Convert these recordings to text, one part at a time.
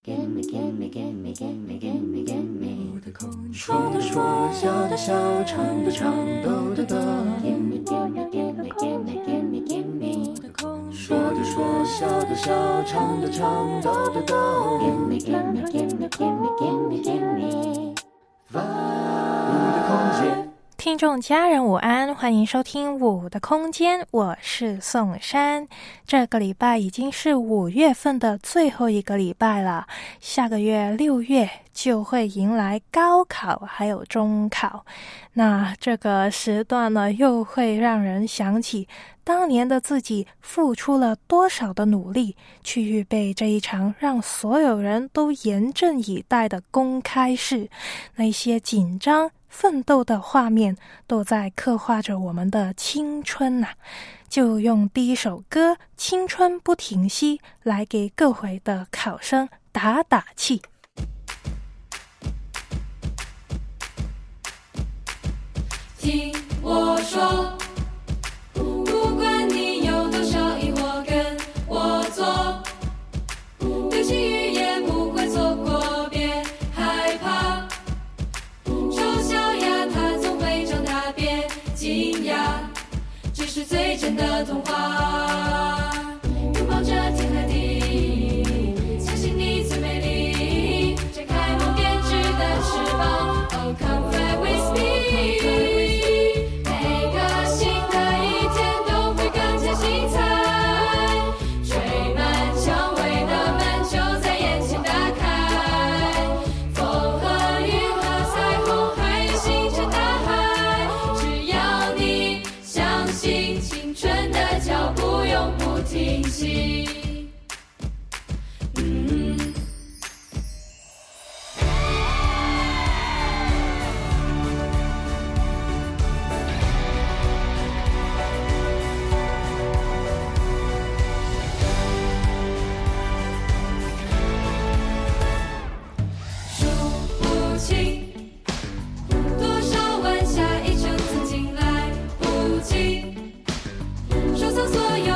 Gimme, gimme, gimme, gimme, gimme, gimme. 说的说，笑的笑，唱的唱，抖的抖。Gimme, gimme, gimme, gimme, gimme, gimme. 说的说，笑的笑，唱的唱，抖的抖。Gimme, gimme, gimme, gimme, gimme, gimme. 我的空间。 听众家人午安，欢迎收听我的空间，我是宋珊。这个礼拜已经是5月份的最后一个礼拜了，下个月6月就会迎来高考还有中考。那这个时段呢，又会让人想起当年的自己付出了多少的努力，去预备这一场让所有人都严阵以待的公开试，那些紧张奋斗的画面都在刻画着我们的青春啊。就用第一首歌《青春不停息》来给各位的考生打打气。 听我说，不管你有多少疑惑，跟我做，流行语言不会错过，别害怕，丑小鸭它总会长大，别惊讶，这是最真的童话。拥抱着天和地，相信你最美丽，展开梦编织的翅膀。Oh, come fly with me。停息。数不清多少晚霞一程曾经来不及，收藏所有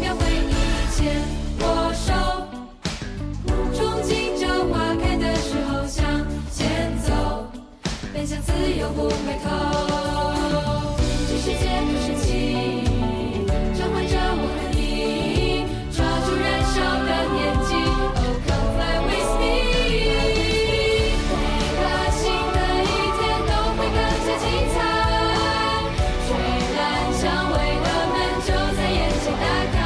握手，憧憬着花开的时候向前走，奔向自由不回头。这世界多神奇，召唤着我和你，抓住燃烧的年纪。Oh, come fly with me。每个新的一天都会更加精彩，虽然蔷薇的门就在眼前打开。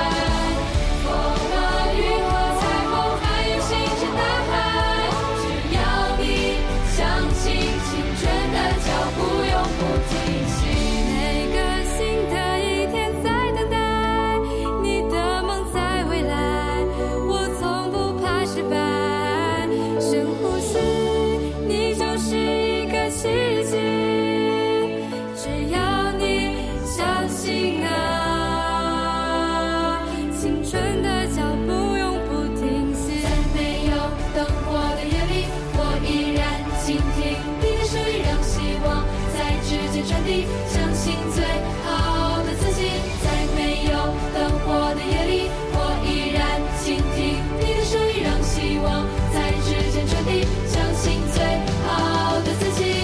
传递，相信最好的自己，在没有灯火的夜里，我依然倾听你的声音，让希望在指尖传递，相信最好的自己。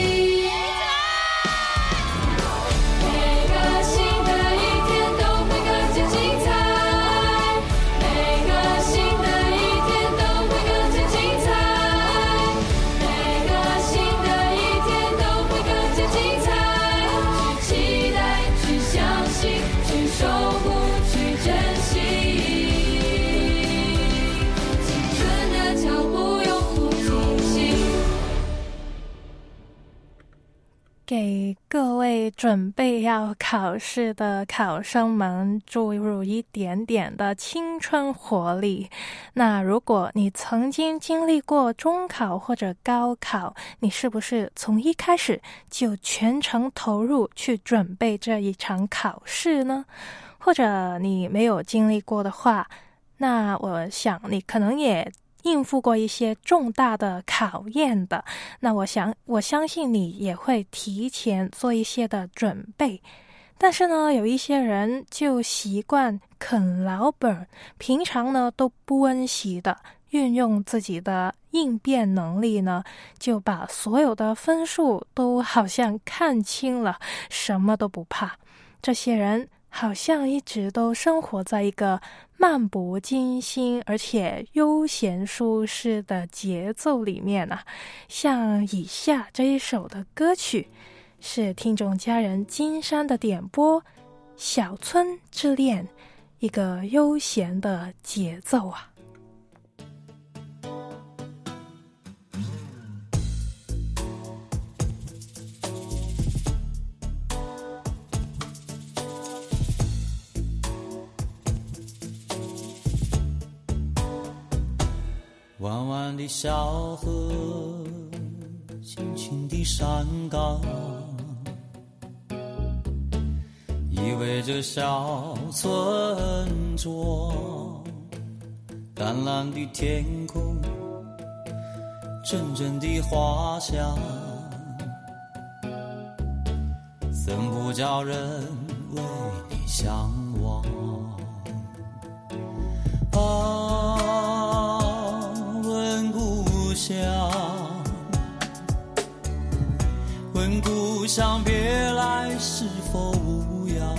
每个新的一天都会更加精彩，每个新的一天都会更加精彩，每个新的一天都会更加精彩。期待，去相信，去守护，去珍惜，青春的脚步永不停息。 给各位准备要考试的考生们注入一点点的青春活力。那如果你曾经经历过中考或者高考，你是不是从一开始就全程投入去准备这一场考试呢？或者你没有经历过的话，那我想你可能也应付过一些重大的考验的，那我相信你也会提前做一些的准备。但是呢，有一些人就习惯啃老本，平常呢都不温习的， 运用自己的应变能力呢，就把所有的分数都好像看清了，什么都不怕。这些人好像一直都生活在一个漫不经心而且悠闲舒适的节奏里面啊。像以下这一首的歌曲是听众家人金山的点播，《小村之恋》，一个悠闲的节奏啊。 弯弯的小河，轻轻的山岗，依偎着小村庄。淡蓝的天空，阵阵的花香，怎不叫人为你向往问故乡别来是否无恙？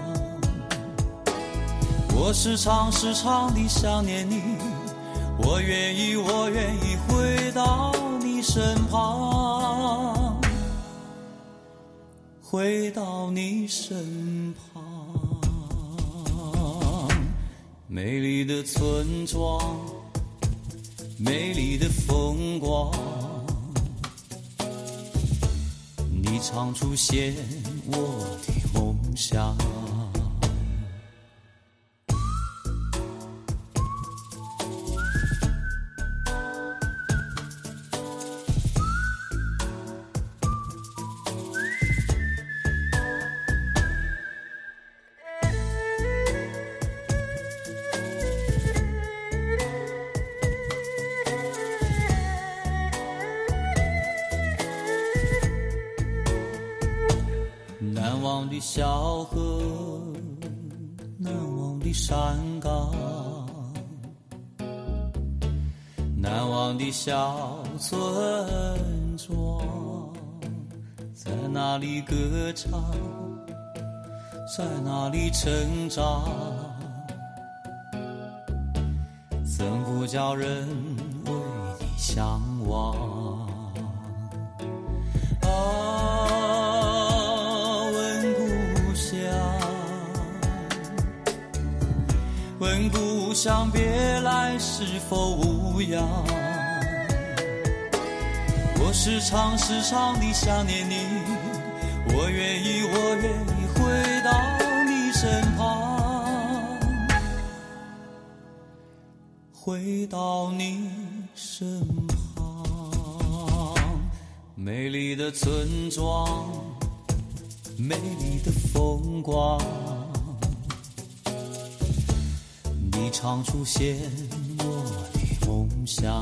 我时常地想念你，我愿意回到你身旁，回到你身旁。美丽的村庄，美丽的风光，你常出现我的梦想。难忘的小河，难忘的山岗，难忘的小村庄，在哪里歌唱，在哪里成长，怎不叫人为你向往。问故乡别来是否无恙？我时常地想念你，我愿意回到你身旁，回到你身旁。美丽的村庄，美丽的风光，你常出现我的梦想。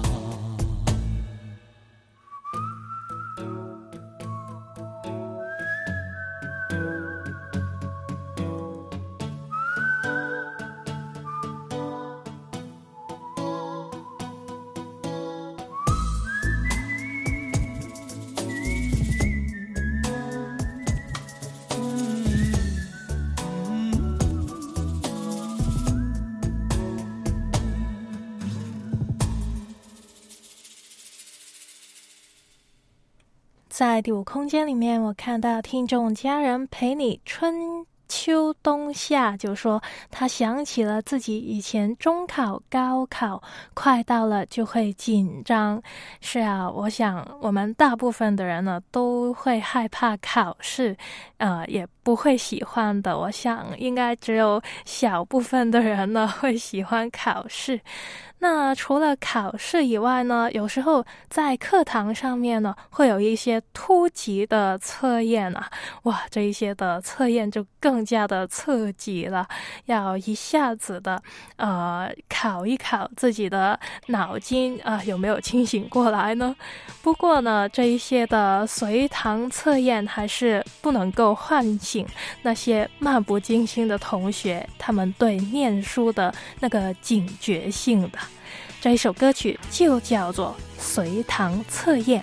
在第五空间里面，我看到听众家人陪你春秋冬夏，就说他想起了自己以前中考高考快到了就会紧张。是啊，我想我们大部分的人呢都会害怕考试，也不会喜欢的。我想应该只有小部分的人呢会喜欢考试。那除了考试以外呢，有时候在课堂上面呢会有一些突击的测验啊，哇，这一些的测验就更加的刺激了，要一下子的考一考自己的脑筋有没有清醒过来呢？不过呢，这一些的随堂测验还是不能够唤醒那些漫不经心的同学他们对念书的那个警觉性的。 这一首歌曲就叫做《随堂测验》。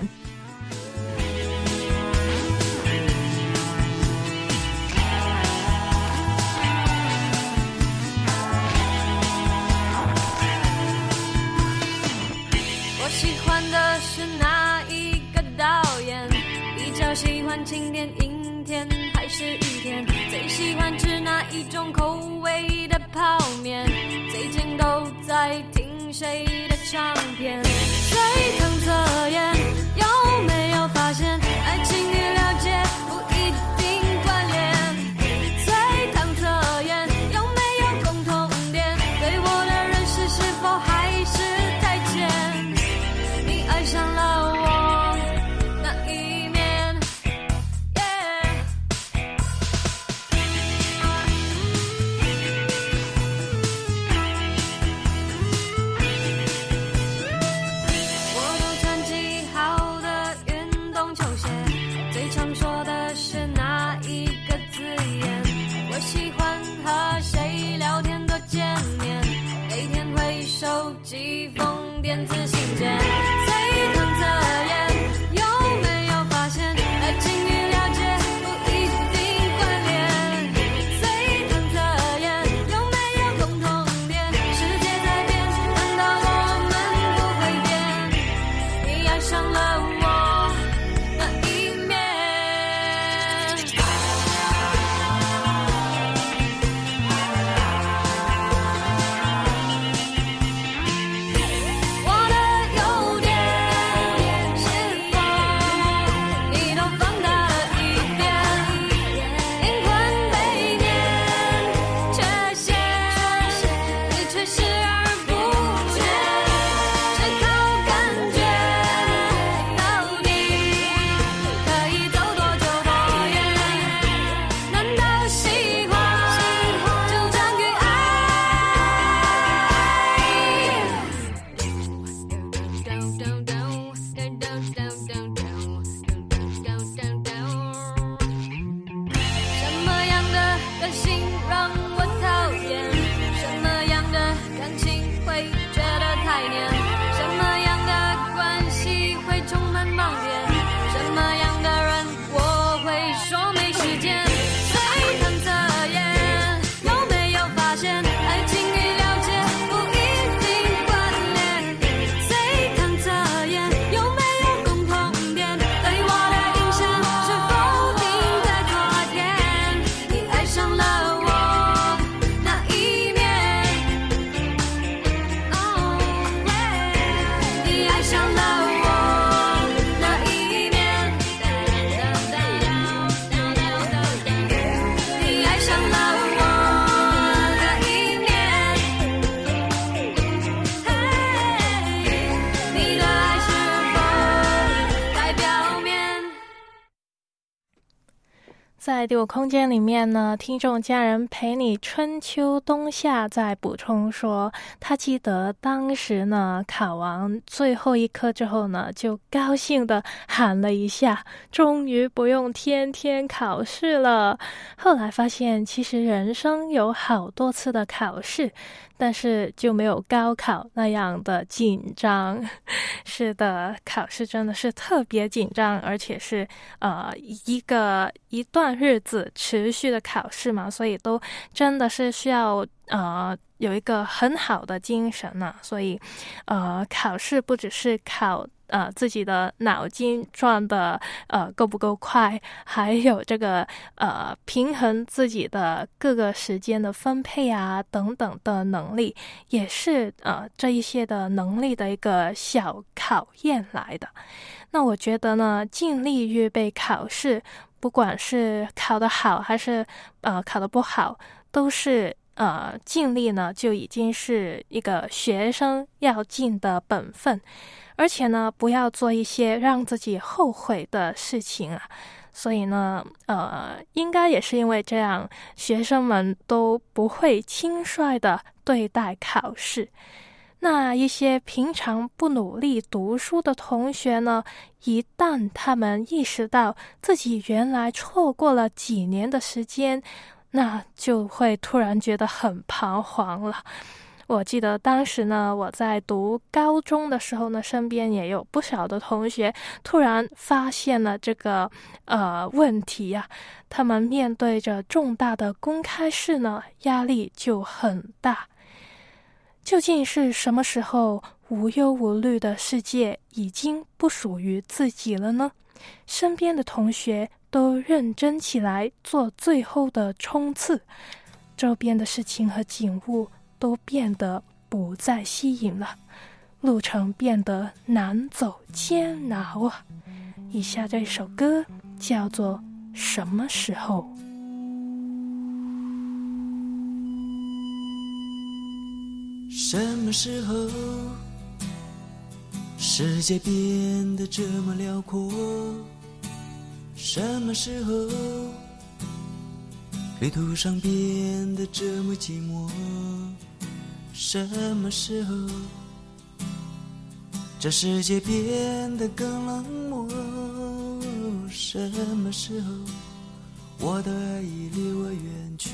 我喜欢的是哪一个导演？比较喜欢晴天、阴天还是雨天？最喜欢吃哪一种口味的泡面？最近都在听谁的唱片？随堂测验，有没有发现爱情与了解不一定关联？随堂测验，有没有共同点？对我的认识是否还是太浅？你爱上了我那一面，我都穿起好的运动球鞋，最常说的是哪一个字眼？我喜欢和谁聊天多见面，每天会收几封电子信件。随堂测验，有没有发现爱情与了解不一定关联？随堂测验，有没有共同点？世界在变，难道我们不会变？你爱上了我那一面。我的优点是否你都放大了一点？灵魂背面缺陷，你却视而不见，只靠感觉，到底可以走多久多远？难道喜欢就等于爱？什么样的个性让我讨厌？什么样的感情会觉得太黏？什么样的关系会充满盲点？什么样的人我会说没时间？随堂测验，有没有发现爱情与了解不一定关联？随堂测验，有没有共同点？对我的印象是否停在昨天？你爱上了我那一面，你爱上了我那一面，你爱上了我那一面，你的爱是否在表面？ 在第五空间里面呢，听众家人陪你春秋冬夏在补充说，他记得当时呢考完最后一科之后呢，就高兴的喊了一下，终于不用天天考试了。后来发现其实人生有好多次的考试，但是就没有高考那样的紧张。是的，考试真的是特别紧张，而且是一段日子持续的考试嘛，所以都真的是需要有一个很好的精神啊。所以考试不只是考自己的脑筋转的够不够快，还有这个平衡自己的各个时间的分配啊等等的能力，也是这一些的能力的一个小考验来的。那我觉得呢，尽力预备考试，不管是考得好还是考得不好，都是尽力呢就已经是一个学生要尽的本分。而且呢，不要做一些让自己后悔的事情啊。所以呢，应该也是因为这样，学生们都不会轻率的对待考试。那一些平常不努力读书的同学呢，一旦他们意识到自己原来错过了几年的时间，那就会突然觉得很彷徨了。 我记得当时呢，我在读高中的时候呢，身边也有不少的同学突然发现了这个问题啊，他们面对着重大的公开试呢，压力就很大。究竟是什么时候无忧无虑的世界已经不属于自己了呢？身边的同学都认真起来做最后的冲刺，周边的事情和景物都变得不再吸引了，路程变得难走煎熬啊！以下这首歌叫做《什么时候》。 什么时候世界变得这么辽阔？什么时候旅途上变得这么寂寞？什么时候这世界变得更冷漠？什么时候我的爱已离我远去？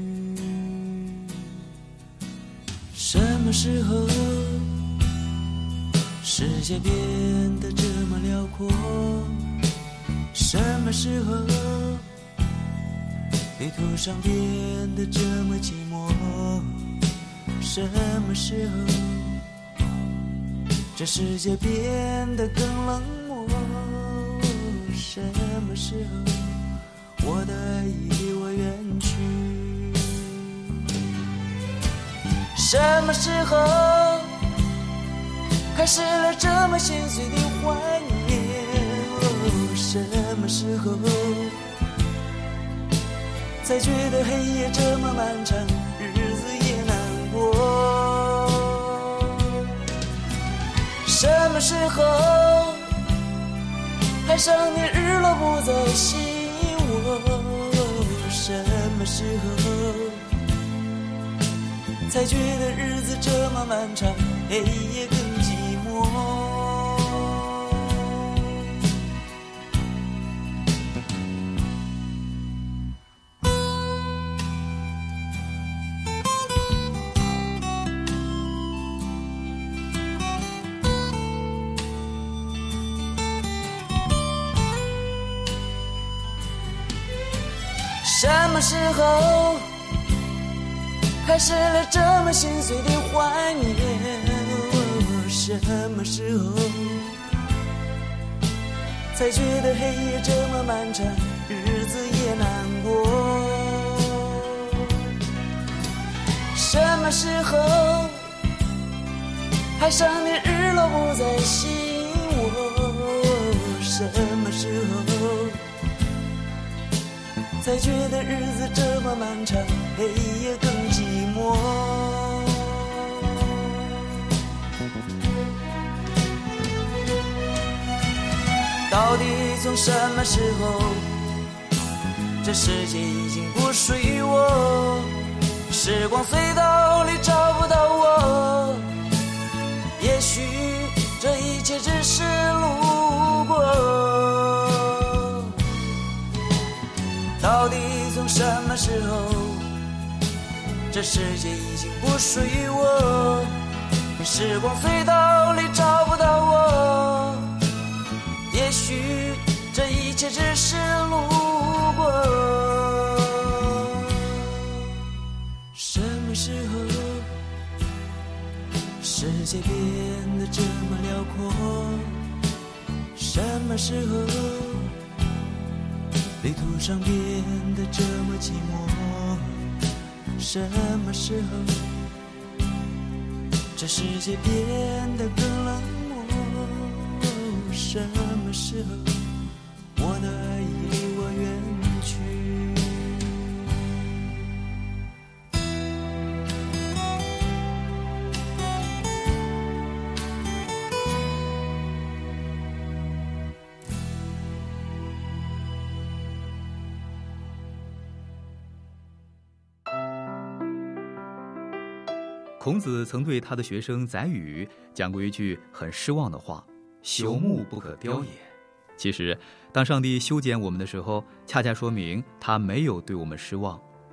什么时候世界变得这么辽阔？什么时候旅途上变得这么寂寞？什么时候这世界变得更冷漠？什么时候我的爱已离我远去？什么时候开始了这么心碎的怀念？什么时候才觉得黑夜这么漫长，日子也难过？什么时候海上的日落不再吸引我？什么时候才觉得日子这么漫长，黑夜更寂寞？什么时候开始了这么心碎的怀念？什么时候才觉得黑夜这么漫长，日子也难过？什么时候海上的日落不再吸引我？什么时候才觉得日子这么漫长，黑夜更寂寞？到底从什么时候这世界已经不属于我？时光隧道里找不到我，也许这一切只是路过。到底从什么时候这世界已经不属于我？时光隧道里找不到我，也许这一切只是路过。什么时候世界变得这么辽阔？什么时候旅途上变得这么寂寞？什么时候这世界变得更冷漠？什么时候我的爱已离我远去？ 孔子曾对他的学生宰予讲过一句很失望的话：朽木不可雕也。其实当上帝修剪我们的时候，恰恰说明他没有对我们失望，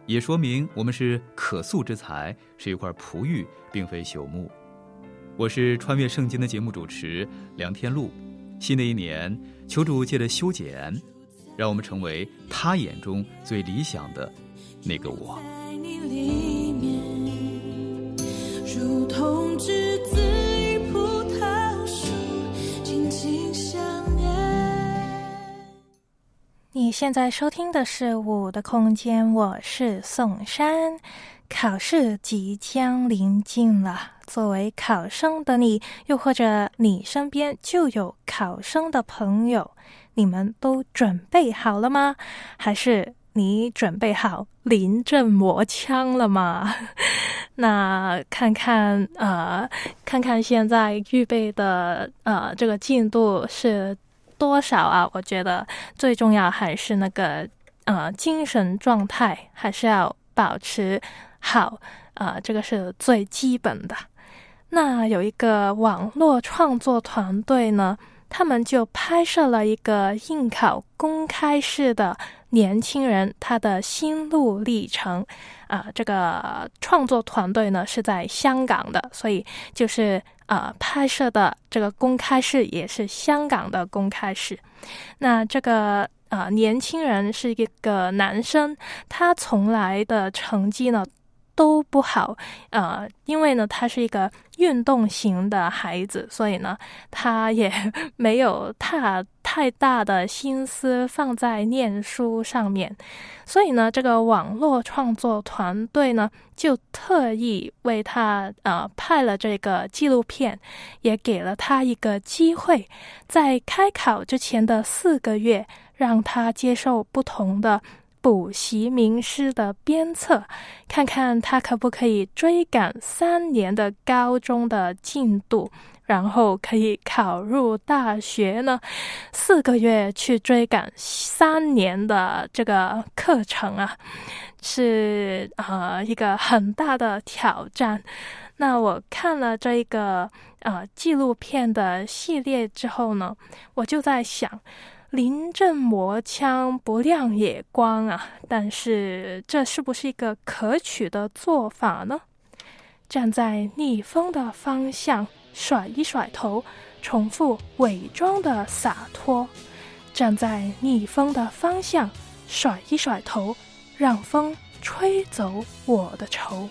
也说明我们是可塑之材，是一块璞玉，并非朽木。我是穿越圣经的节目主持梁天禄。新的一年，求主借着修剪，让我们成为他眼中最理想的那个我。 在你里面，如同栀子与葡萄树紧紧相连。 你现在收听的是我的空间，我是宋珊。考试即将临近了，作为考生的你，又或者你身边就有考生的朋友，你们都准备好了吗？还是你准备好临阵磨枪了吗？那看看现在预备的这个进度是多少啊？我觉得最重要还是那个精神状态还是要保持好，这个是最基本的。那有一个网络创作团队呢，他们就拍摄了一个应考公开试的年轻人他的心路历程。这个创作团队呢是在香港的，所以就是拍摄的这个公开试也是香港的公开试。那这个年轻人是一个男生，他从来的成绩呢都不好，因为呢他是一个运动型的孩子，所以呢他也没有太大的心思放在念书上面，所以呢这个网络创作团队呢就特意为他拍了这个纪录片，也给了他一个机会，在开考之前的4个月，让他接受不同的补习名师的鞭策，看看他可不可以追赶3年的高中的进度，然后可以考入大学呢。4个月去追赶3年的这个课程啊，是一个很大的挑战。那我看了这个纪录片的系列之后呢，我就在想，临阵磨枪不亮也光啊，但是这是不是一个可取的做法呢？站在逆风的方向，甩一甩头，重复伪装的洒脱。站在逆风的方向，甩一甩头，让风吹走我的愁。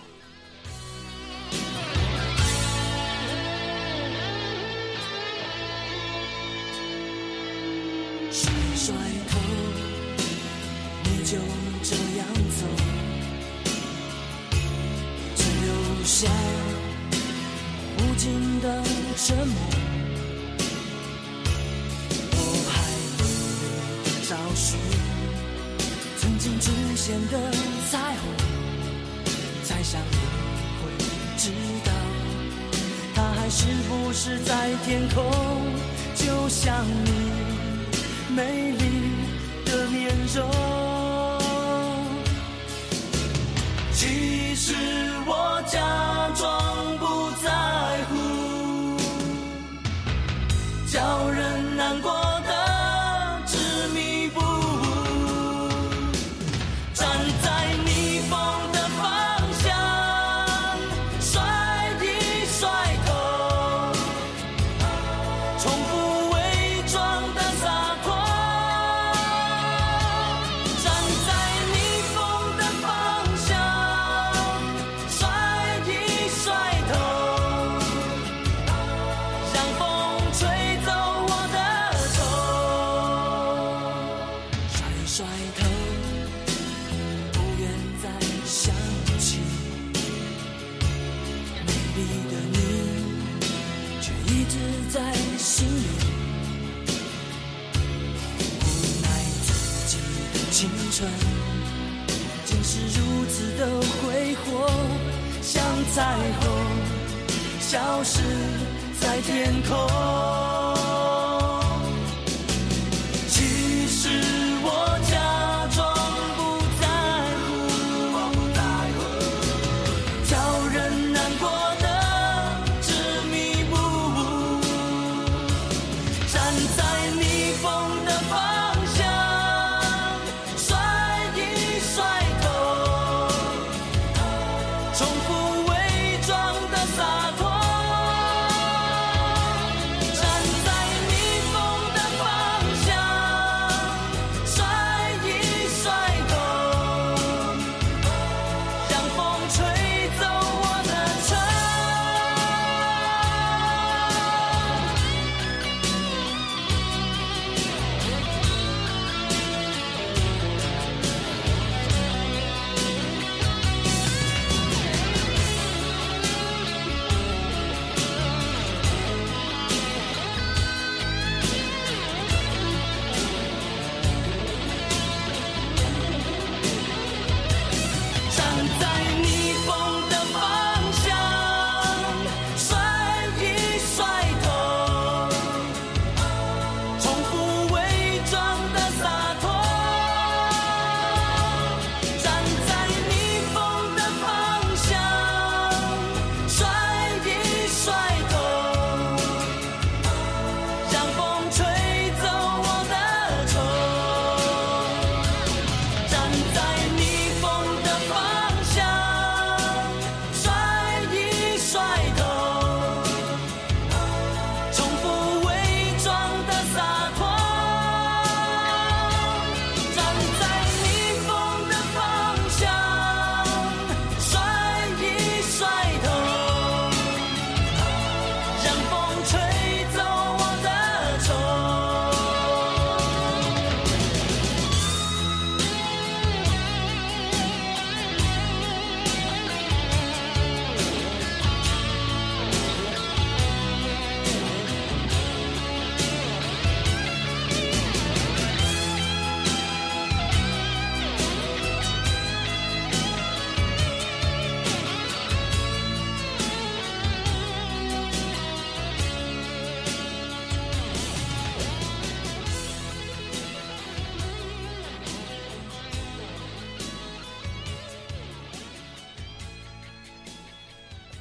甩头，你就这样走，只留下无尽的沉默。我还会找寻曾经出现的彩虹，猜想你会知道，它还是不是在天空，就像你美丽的面容。其实我假装不在乎，叫人难过的执迷不悟，站在逆风的方向，甩一甩头，重复伪装的洒脱。青春竟是如此的挥霍，像彩虹消失在天空。其实我假装不在乎，叫人难过的执迷不悟，站在逆风的方向，甩一甩头，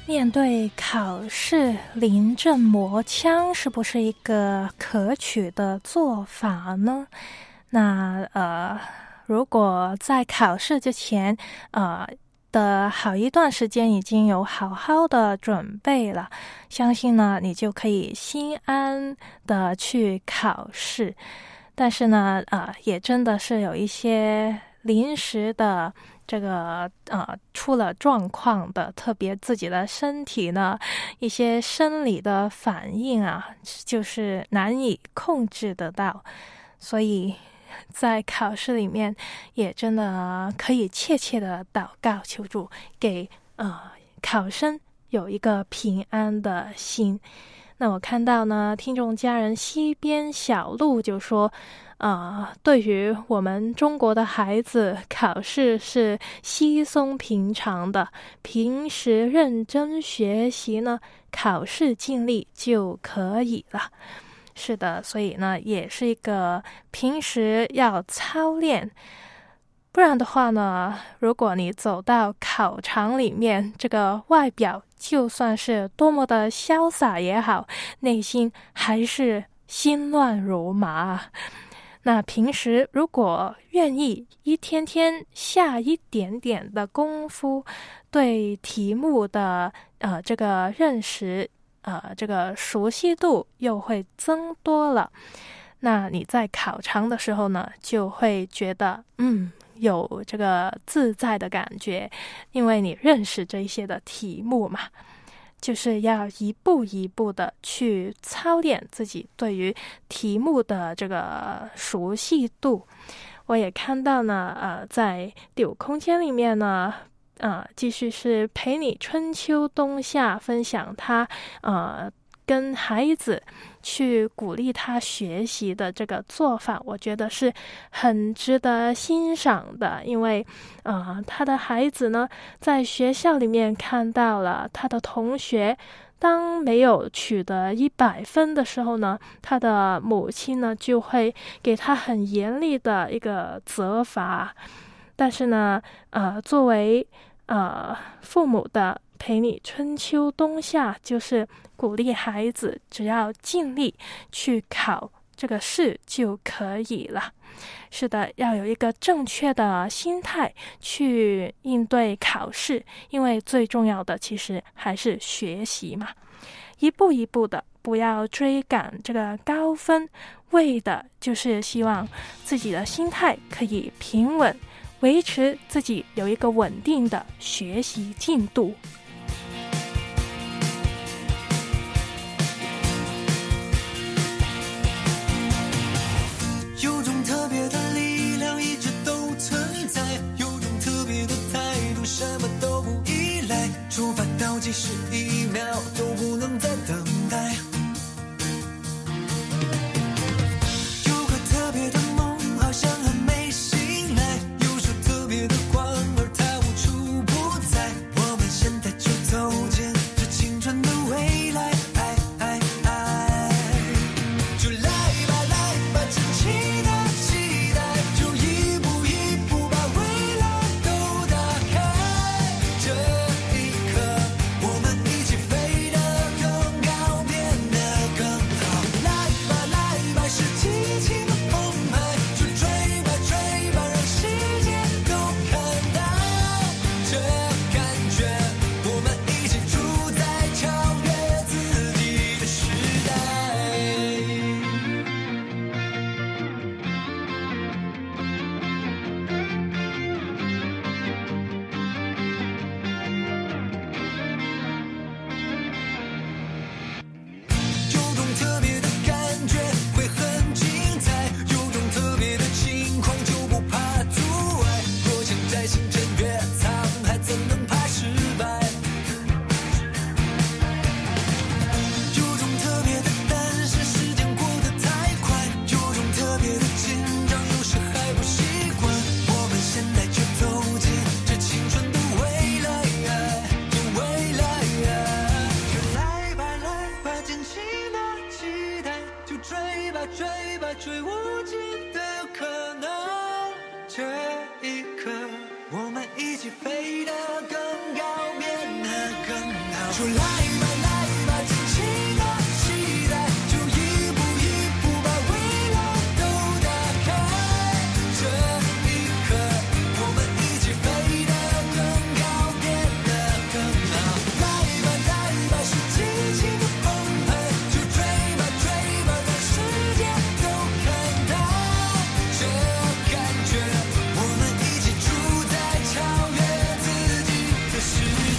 面对考试临阵磨枪，是不是一个可取的做法呢？那如果在考试之前的好一段时间已经有好好的准备了，相信呢你就可以心安的去考试。但是呢也真的是有一些临时的这个出了状况的，特别自己的身体呢一些生理的反应啊，就是难以控制得到，所以在考试里面也真的可以切切的祷告求助，给考生有一个平安的心。那我看到呢，听众家人西边小路就说对于我们中国的孩子，考试是稀松平常的，平时认真学习呢，考试尽力就可以了。是的，所以呢也是一个平时要操练，不然的话呢，如果你走到考场里面，这个外表就算是多么的潇洒也好，内心还是心乱如麻。那平时如果愿意一天天下一点点的功夫，对题目的这个认识这个熟悉度又会增多了，那你在考场的时候呢，就会觉得有这个自在的感觉，因为你认识这些的题目嘛，就是要一步一步的去操练自己对于题目的这个熟悉度。我也看到呢在第五空间里面呢继续是陪你春秋冬夏分享他跟孩子去鼓励他学习的这个做法，我觉得是很值得欣赏的。因为他的孩子呢在学校里面看到了他的同学当没有取得100分的时候呢，他的母亲呢就会给他很严厉的一个责罚。但是呢作为父母的陪你春秋冬夏，就是鼓励孩子只要尽力去考这个试就可以了。是的，要有一个正确的心态去应对考试，因为最重要的其实还是学习嘛。一步一步的，不要追赶这个高分，为的就是希望自己的心态可以平稳，维持自己有一个稳定的学习进度。 有种特别的力量一直都存在，有种特别的态度，什么都不依赖，出发倒计时1秒都不能再等待。有个特别的梦，好像还没醒来，有束特别的光，而它无处不在。我们现在就走进这青春的未来，就来吧来吧，尽情的期待，就一步一步把未来都打开。这一刻，我们一起飞得更高，变得更好。来吧来吧，是激情的澎湃，就追吧追吧，让世界都看到这感觉。我们一起住在超越自己的时代。有种特别的感觉会很精彩，有种特别的情况就不怕阻碍。若现在星辰越沧海，怎能怕失败？有种特别的担心，时间过得太快，有种特别的紧张，有时还不习惯。我们现在就走进这青春的未来，未来。就来吧来吧，尽情的期待，就追吧追吧，追无尽的可能。这一刻，我们一起飞得更高，变得更好。 说来吧来吧，尽情的期待，就一步一步把未来都打开。这一刻，我们一起飞得更高，变得更好。来吧来吧，是激情的澎湃，就追吧追吧，让世界都看到这感觉。我们一起住在超越自己的时代。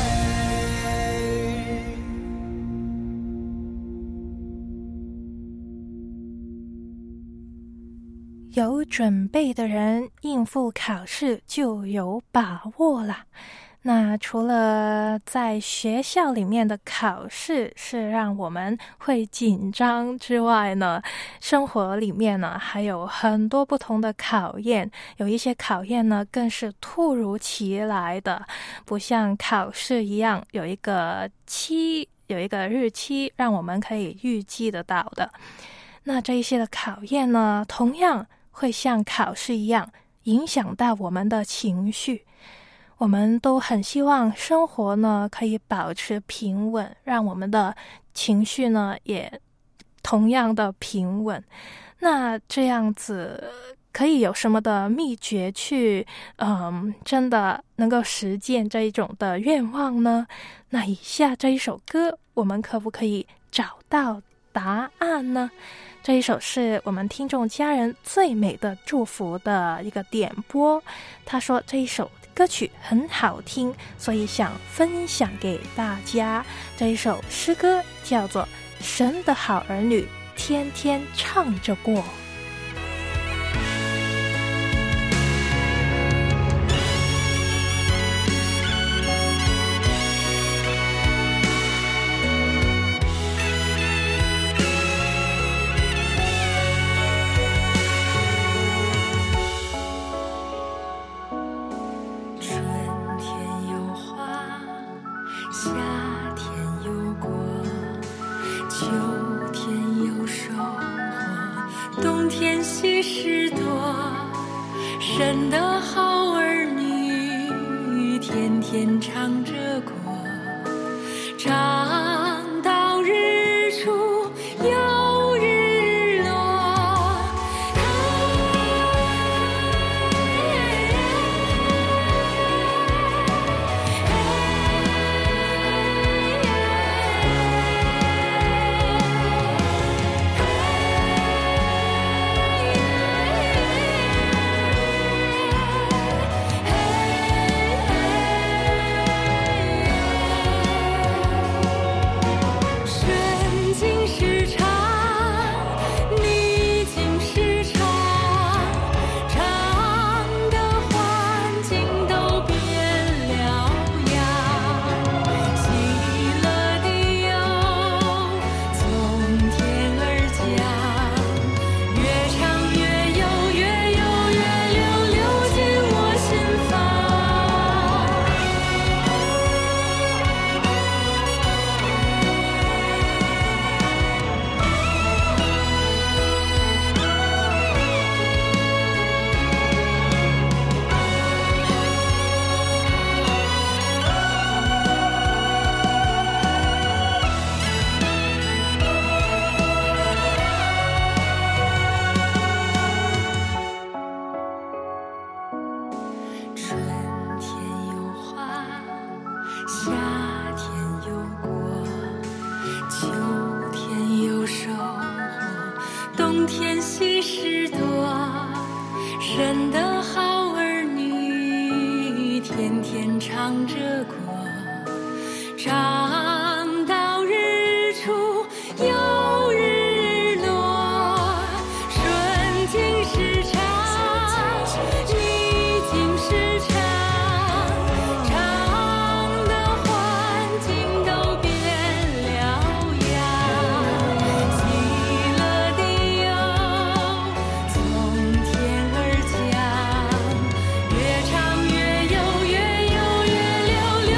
有准备的人应付考试就有把握啦。那除了在学校里面的考试是让我们会紧张之外呢，生活里面呢还有很多不同的考验，有一些考验呢更是突如其来的，不像考试一样有一个日期让我们可以预计得到的。那这一些的考验呢，同样会像考试一样影响到我们的情绪。我们都很希望生活呢可以保持平稳，让我们的情绪呢也同样的平稳。那这样子可以有什么的秘诀去真的能够实践这一种的愿望呢？那以下这一首歌我们可不可以找到答案呢？这一首是我们听众家人最美的祝福的一个点播，他说这一首歌曲很好听，所以想分享给大家。这一首诗歌叫做《神的好儿女天天唱着过》。 神的好儿女天天唱着过，唱到日出又日落。冬天喜事多，神的好儿女天天唱着过，唱到日出又日落，顺境时常，逆境时常，常的环境都变了样，喜乐的有从天而降，越唱越有，越有越流，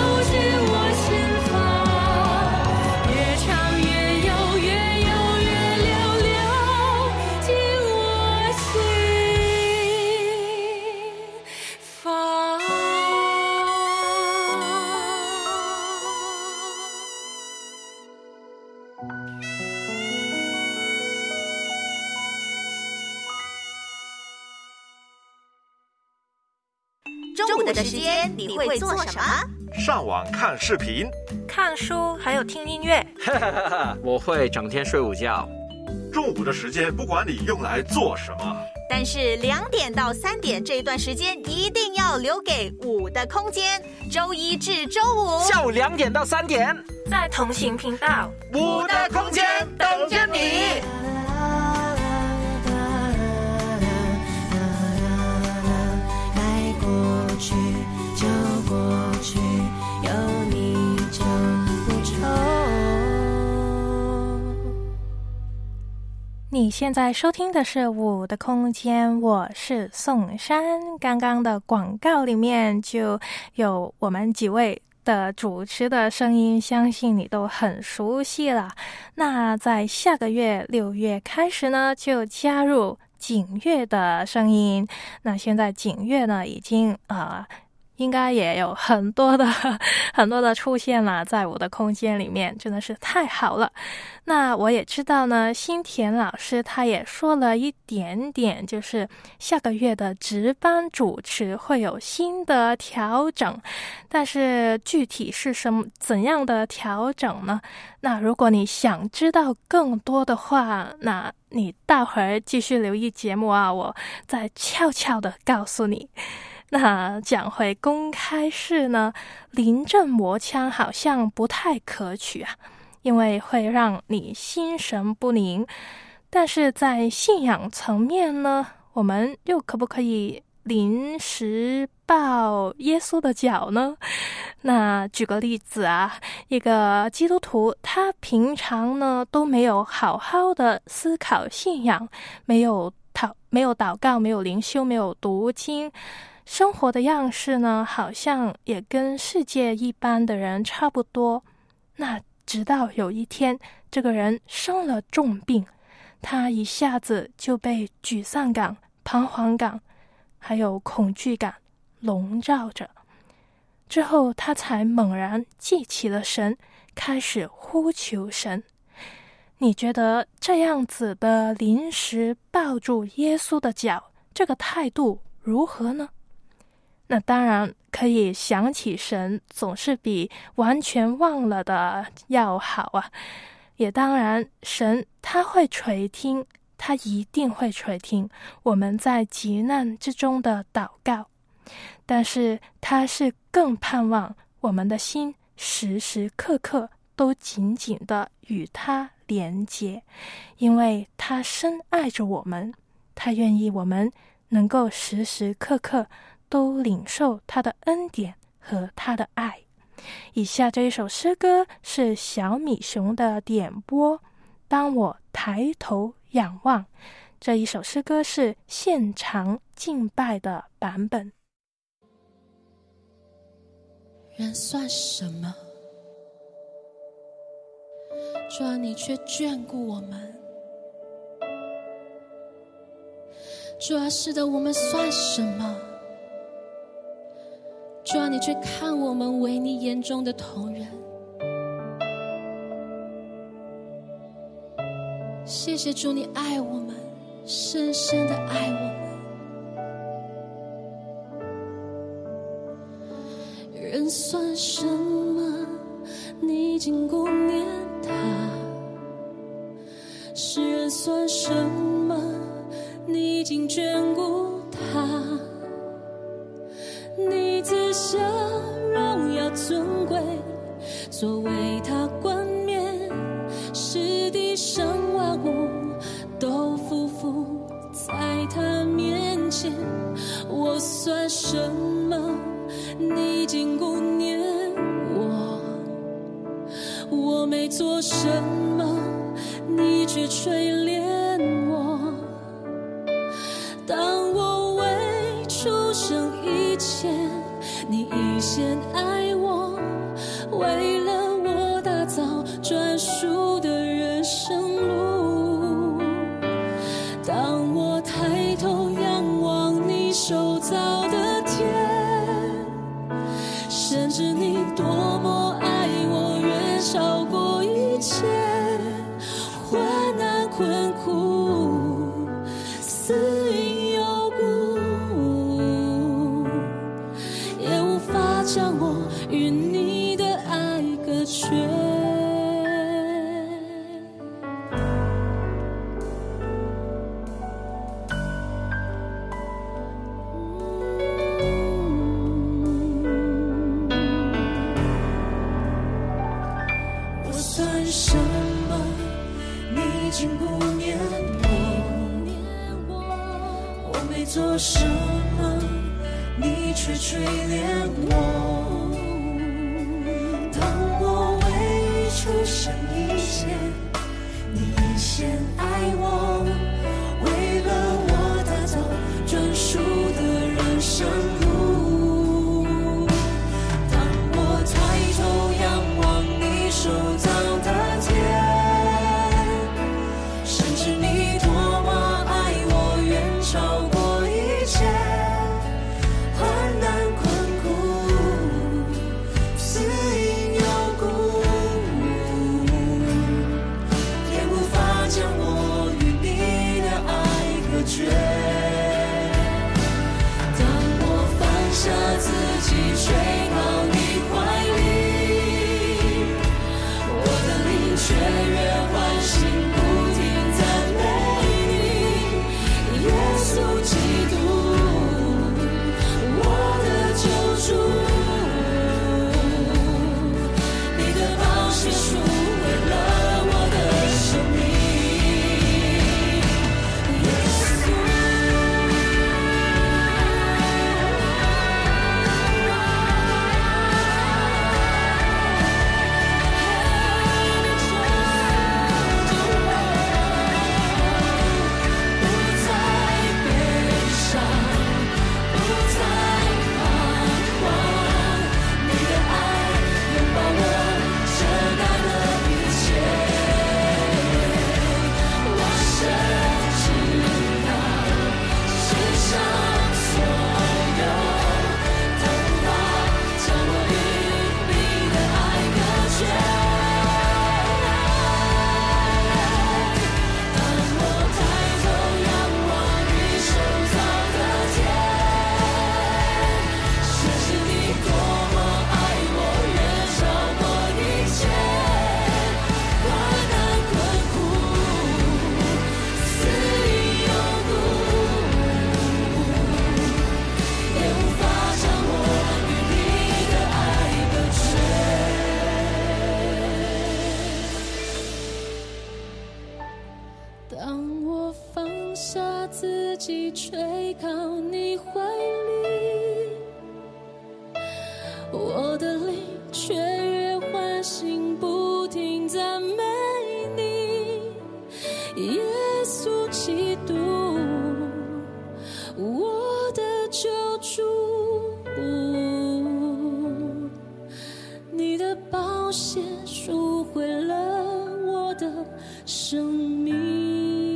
中午的时间你会做什么？ 上网看视频， 看书，还有听音乐。 我会整天睡午觉。 中午的时间不管你用来做什么， 但是2点到3点这段时间一定要留给舞的空间，周一至周五下午2点到3点， 在同行频道， 舞的空间等着你。 爱过去就过去，有你就不愁。 你现在收听的是舞的空间，我是宋珊。刚刚的广告里面就有我们几位的主持的声音，相信你都很熟悉了。那在下个月6月开始呢，就加入景乐的声音。那现在景乐呢，已经应该也有很多的出现了，在我的空间里面，真的是太好了。那我也知道呢，新田老师他也说了一点点，就是下个月的值班主持会有新的调整，但是具体是怎样的调整呢？那如果你想知道更多的话，那你待会儿继续留意节目啊，我再悄悄的告诉你。那讲回公开试呢，临阵磨枪好像不太可取啊，因为会让你心神不宁。但是在信仰层面呢，我们又可不可以临时抱耶稣的脚呢？那举个例子啊，一个基督徒他平常呢都没有好好的思考信仰，没有祷告，没有灵修，没有读经，生活的样式呢，好像也跟世界一般的人差不多。那直到有一天，这个人生了重病，他一下子就被沮丧感、彷徨感，还有恐惧感笼罩着。之后，他才猛然记起了神，开始呼求神。你觉得这样子的临时抱住耶稣的脚，这个态度如何呢？那当然可以想起神，总是比完全忘了的要好啊。也当然，神他会垂听，他一定会垂听我们在急难之中的祷告。但是他是更盼望我们的心时时刻刻都紧紧的与他连结，因为他深爱着我们，他愿意我们能够时时刻刻都领受他的恩典和他的爱。以下这一首诗歌是小米熊的点播，当我抬头仰望。这一首诗歌是现场敬拜的版本。 人算什么？主啊，你却眷顾我们。主啊，是的，我们算什么？主啊，你却看我们为你眼中的同人。谢谢主，你爱我们，深深的爱我们。人算什么？你竟顾念他。世人算什么？你竟眷顾他。你赐下荣耀尊贵，作为他冠冕，使地上万物都匍匐在他面前。我算什么？你竟顾念我。我没做什么，你却垂怜我。当我未出生以前，你已先爱我，为了我到做什么，你却垂怜我。当我为求生一线，你已先爱我，为了我打造专属的人生路。当我抬头仰望你手掌的天，深知你多么爱我，远超过一切患难困苦，死因有故，也无法将我与你的爱隔绝。当我放下自己垂到你怀里，我的灵雀跃欢欣，不停赞美你，耶稣基督，我的救主。你的宝血赎回了我的生命，耶稣。不再悲伤，不再彷徨，你的爱拥抱我，遮盖了一切。我深知道世上所有都无法将我与你的爱隔绝。当我抬头仰望你手造的天，深知你多么爱我，远超过一切患难困苦，死因有故，也无法将我与你的爱隔绝。当我放下自己垂靠你怀里，我的灵雀跃欢欣，不停赞美你，耶稣基督，我的救主。你的宝血赎回了我的生命。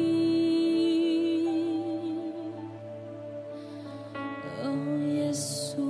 哦，耶稣。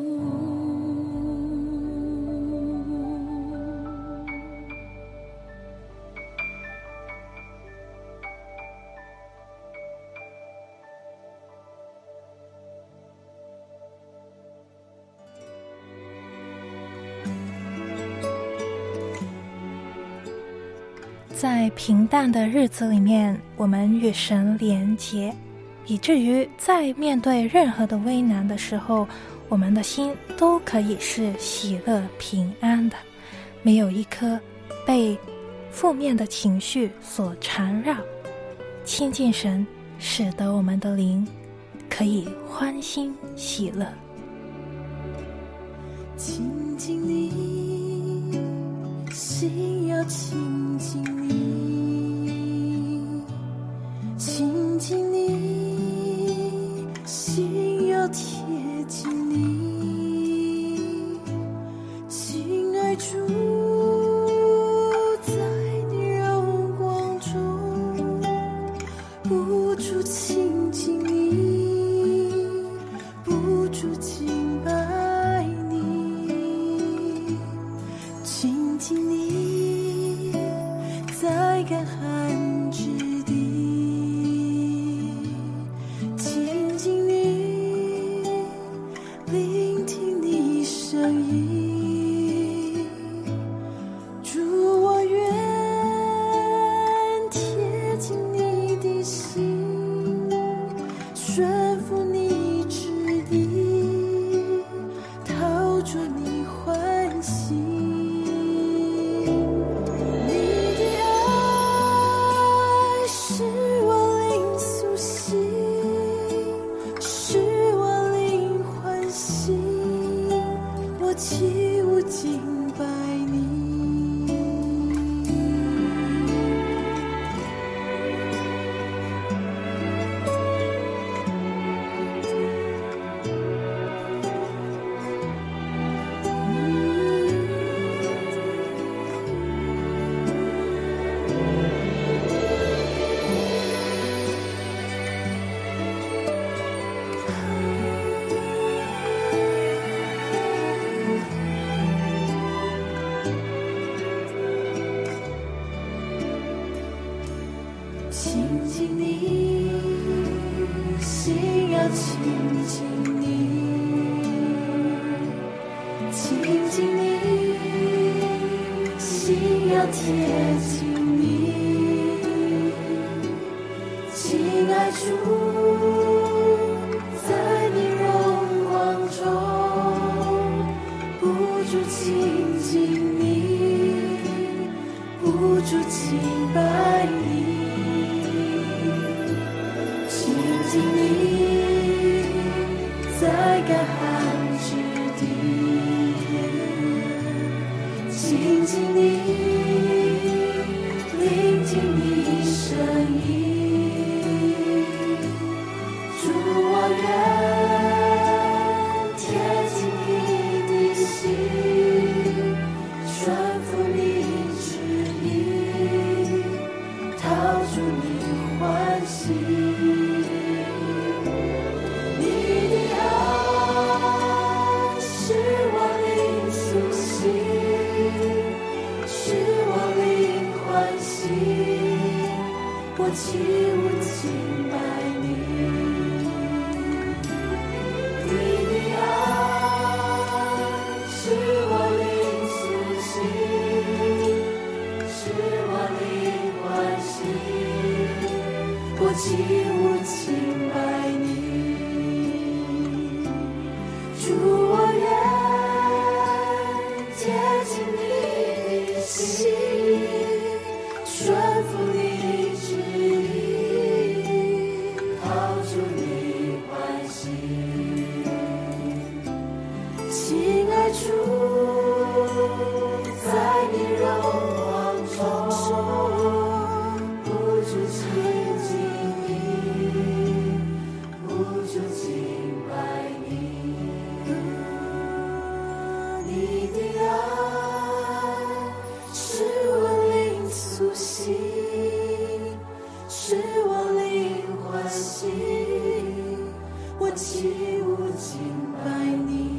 在平淡的日子里面，我们与神连结，以至于在面对任何的危难的时候，我们的心都可以是喜乐平安的，没有一颗被负面的情绪所缠绕。亲近神，使得我们的灵可以欢欣喜乐。 亲近你，心要亲近你，亲近你，心要贴近你，亲爱主，在你荣光中，不住亲近你，不住敬拜你，亲近你，在干旱之地，亲近你，聆听你声音，主，我愿贴近你的心，顺服你旨意，讨着你欢喜。你的爱使我灵苏醒，使要亲近你，亲近你，心要贴近你，亲爱主，在你荣光中不住亲近你，不住敬拜你，亲近你，在干旱之地，亲近你，聆听你声音，主我愿贴近你的心，顺服你旨意，讨主你欢喜。你的爱使我灵苏醒，使我灵欢喜，我起舞敬拜你。你的爱使我灵苏醒，使我灵欢喜，我起舞敬拜你。主我愿贴近你的心，顺服你旨意，讨主你欢喜。亲爱主，在你荣光中不住亲近你，不住敬拜你。你的爱使我灵苏醒，使我灵欢喜，我起舞敬拜你。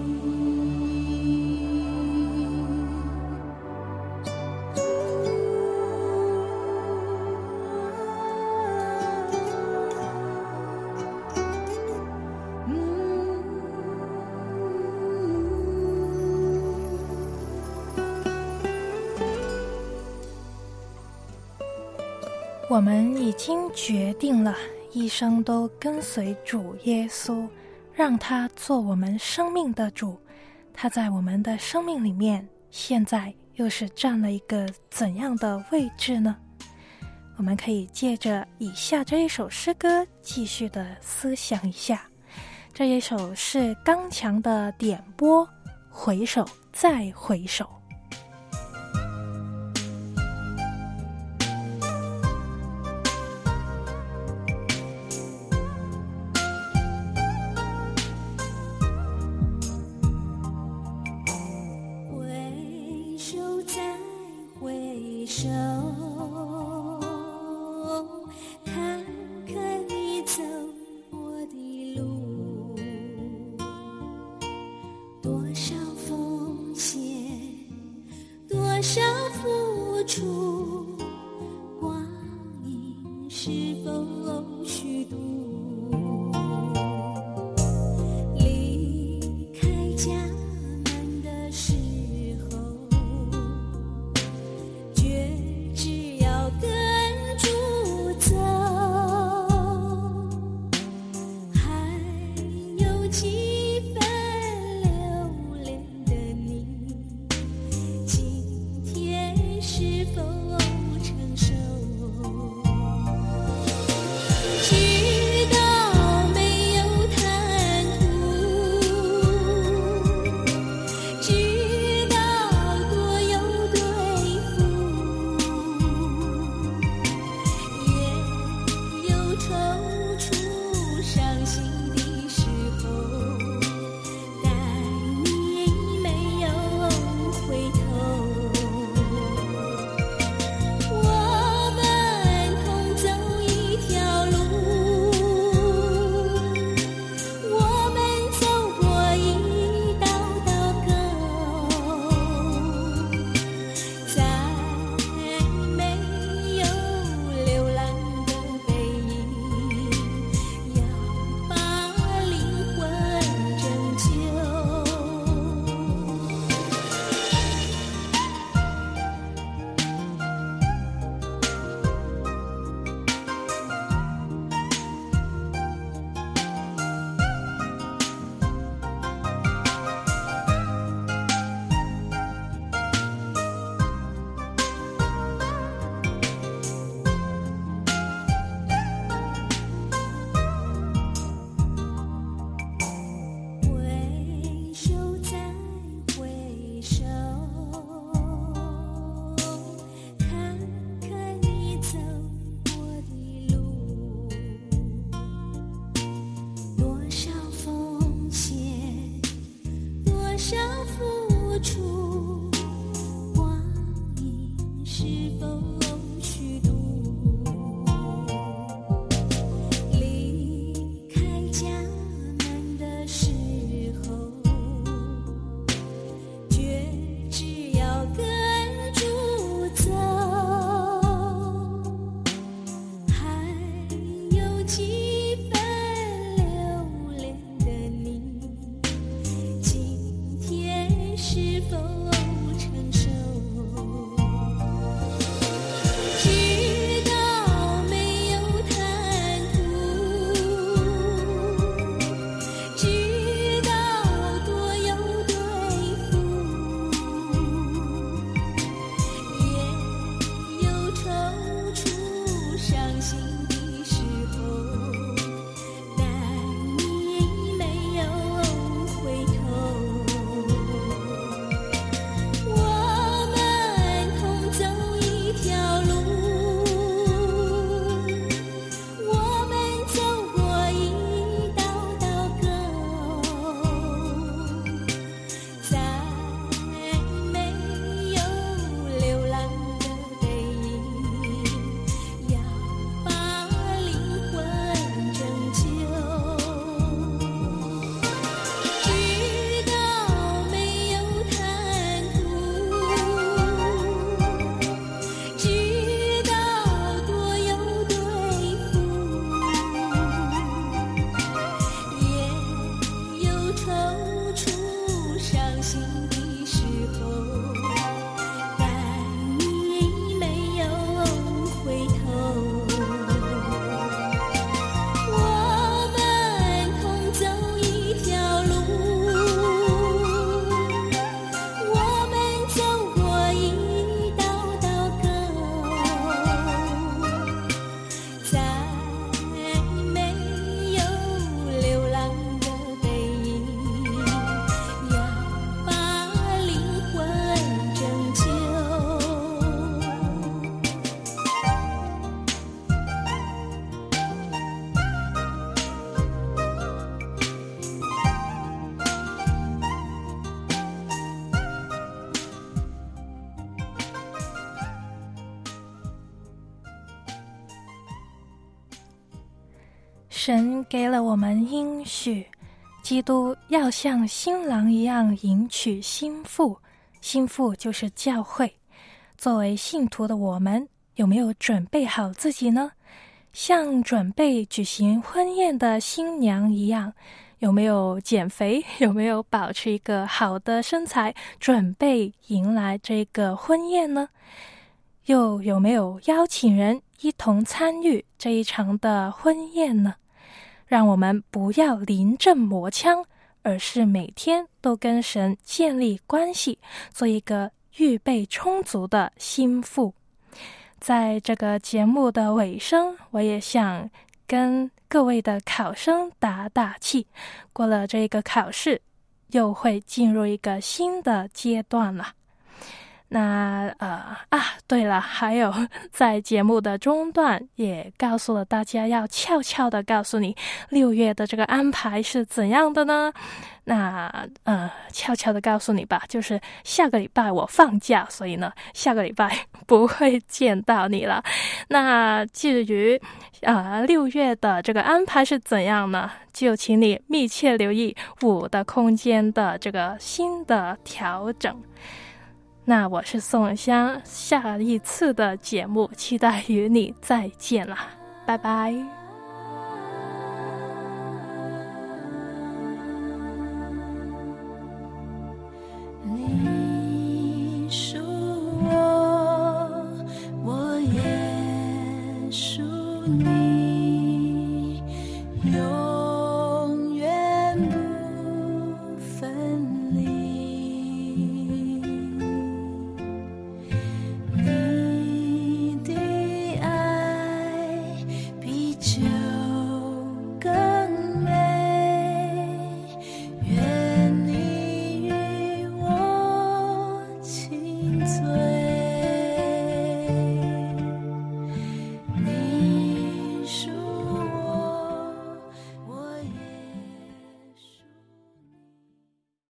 我们已经决定了一生都跟随主耶稣，让他做我们生命的主。他在我们的生命里面，现在又是占了一个怎样的位置呢？我们可以借着以下这一首诗歌继续的思想一下。这一首是刚强的点播，回首再回首。 处，光阴是否虚度？离开家门的时候，决志要跟主走，还有几分留恋的你，今天是否成熟？知道没有贪图，知道多有对付，也有踌躇伤心的时候，但你没有回头。我们同走一条路，我们走过一道道沟，再没有流浪的背影，要把灵魂拯救。知道没有贪图，知道多有对付，也有踌躇伤心的时候，但你没有回头。我们同走一条路，我们走过一道道沟，再没有流浪的背影，要把灵魂拯救。 神给了我们应许，基督要像新郎一样迎娶新妇，新妇就是教会。作为信徒的我们，有没有准备好自己呢？像准备举行婚宴的新娘一样，有没有减肥？有没有保持一个好的身材，准备迎来这个婚宴呢？又有没有邀请人一同参与这一场的婚宴呢？让我们不要临阵磨枪，而是每天都跟神建立关系，做一个预备充足的心腹。在这个节目的尾声，我也想跟各位的考生打打气，过了这个考试，又会进入一个新的阶段了。那对了，还有在节目的中段也告诉了大家，要悄悄的告诉你6月的这个安排是怎样的呢？那悄悄的告诉你吧，就是下个礼拜我放假，所以呢下个礼拜不会见到你了。那至于6月的这个安排是怎样呢？就请你密切留意5的空间的这个新的调整。那我是宋香，下一次的节目期待与你再见啦，拜拜。